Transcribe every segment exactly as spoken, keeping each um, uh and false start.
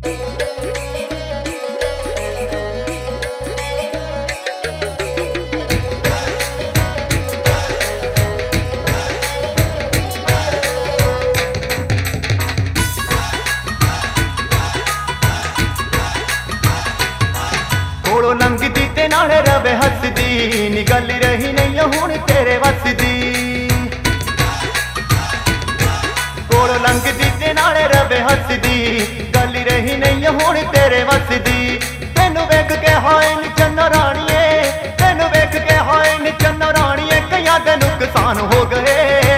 कोलों लंघदी ते नाल रवे हसदी, नी गल रही नहीं हुण तेरे वसदी। कोलों लंघदी ते नाल रवे हसदी, गल रही नहीं हुण तेरे वसदी। तेनू वेख के हाय नी चन्ना राणीए, तेनू वेख के हाय नी चन्ना राणीए, कईयां दे नुकसान हो गए।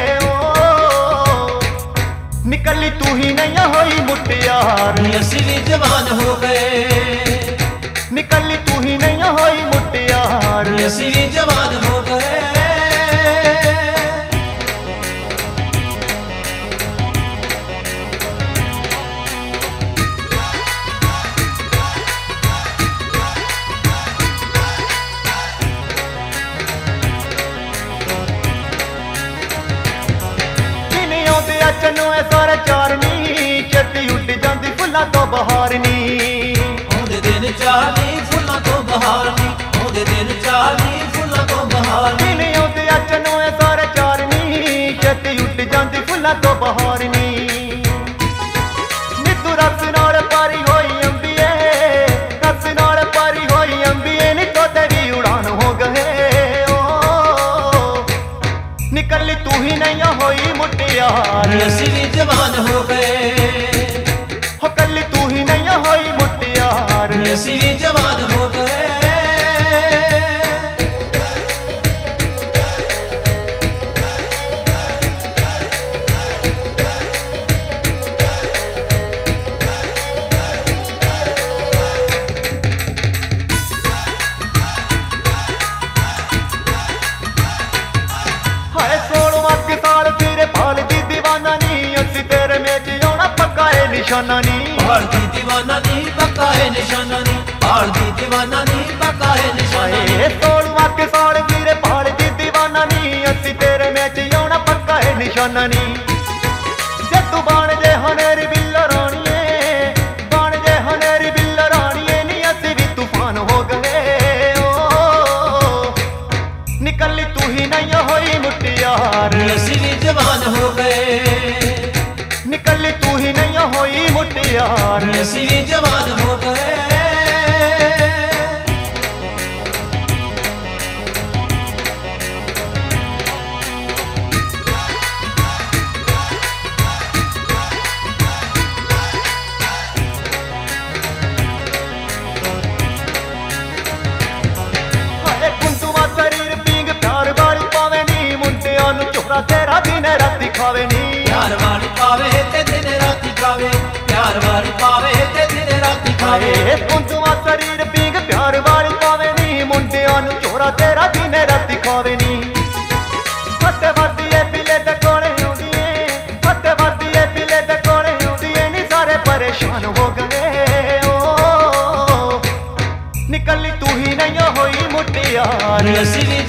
निकली तू ही नहीं होई मुटियार, असीं भी जवान हो गए। निकली तू ही नहीं होई मुटियार, असीं भी जवान हो गए। किने आउंदे अचनो ऐ सारे चारनी, छेती उड़ जांदी फुल्लां तो बहार नी। आउंदे दिन चाली फुल्लां तो बहार नी, आउंदे दिन चाली फुल्लां तो बहार नी। किने आउंदे अचनो ऐ सारे चारनी, छेती उड़ जांदी फुल्लां तो बहार नी। नी तू रस नाल पारी होई अंबिए, रस नाल पारी होई अंबिए, नी तो तेरी उड़ान हो गए। निकली तू ही नहीं होई मुटियार, असीं भी जवान हो गए। हो कली तू ही नहीं होई मुटियार, असीं भी जवान हो गए। हाय सोलवां के साल तेरे भाल दी दीवाना नी, असीं तेरे मेच आउणा पक्का है निशाना नी। भाल दी दीवाना नी पक्का है निशाना नी, भाल दी दीवाना नी पक्का है निशाना नी। हाय सोलवां के साल तेरे भाल दी दीवाना नी, असीं तेरे मेच आउणा पक्का है निशाना नी। जे तू बाण जे हनेरी बिल्लो राणीए, बाण जे हनेरी बिल्लो राणीए, नी असीं भी तूफान हो गए। निकली तू ही नहीं होई मुटियार, असीं भी जवान हो गए। निकली तू ही नहीं होई मुटियार, असीं भी जवान हो गए। हाय कुंदुआ शरीर पींग प्यार वाली पावे नी, मुंडियां नूं चोरा तेरा दिन राती खावे नी। प्यार वाली पावे ते दिन राती खावे, प्यार वाली पावे ते दिन राती खावे। हाय कुंदुआ शरीर पींग प्यार वाली पावे नी, मुंडियां नूं चोरा तेरा दिन राती खावे नी। हत्ते वर्दिए पिले दे कोले आउंदी ए, हत्ते वर्दिए पिले दे कोले आउंदी ए, नी सारे परेशान हो गए। ओ निकली तू ही नहीं होई मुटियार, असीं भी